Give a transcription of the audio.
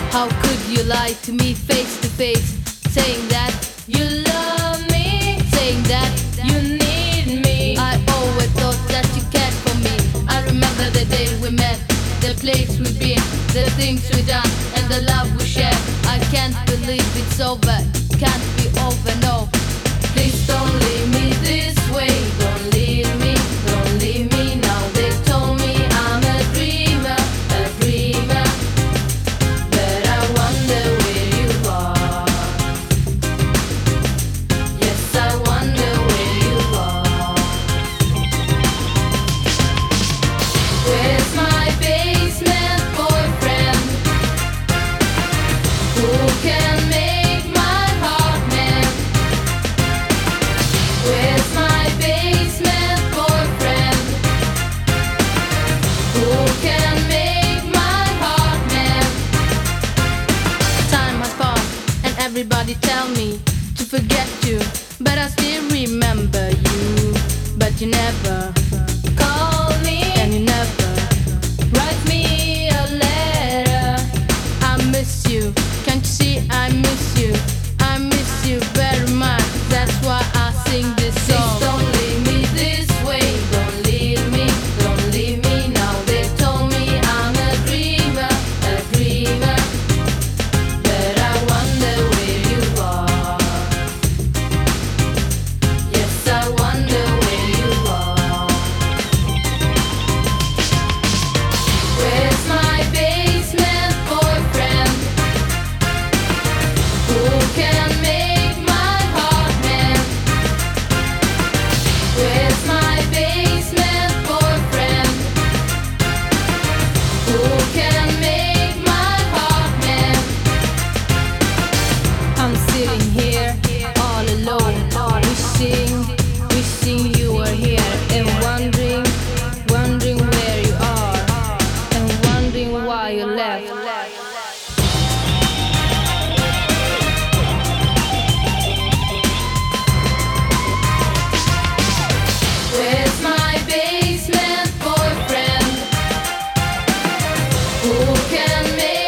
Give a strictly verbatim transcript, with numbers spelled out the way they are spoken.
How could you lie to me face to face, saying that you love me, saying that you need me? I always thought that you cared for me. I remember the day we met, the place we've been, the things we done, and the love we shared. I can't believe it's over, can't be over, no. Please don't leave me this way, don't leave me, don't leave me now. They told me I'm a dreamer, a dreamer, but I wonder where you are. Yes, I wonder where you are. Where's my basement boyfriend? Who can make my heart melt? Where's my basement boyfriend? Who can make my heart melt? Time has passed and everybody tell me to forget you, but I still remember you. But you never call me and you never write me a letter. I miss you, can't you see I miss you? I miss you very much, that's why I sing this song. Please don't leave me this way, don't leave me, don't leave me now. They told me I'm a dreamer, a dreamer, but I wonder where you are. Yes, I wonder where you are. Where's my basement boyfriend? Who can make my heart melt? Where's my basement boyfriend? Who can make my heart melt? I'm sitting here all alone, wishing, wishing you were here, and wondering, wondering where you are, and wondering why you left. Where's my basement boyfriend? Who can make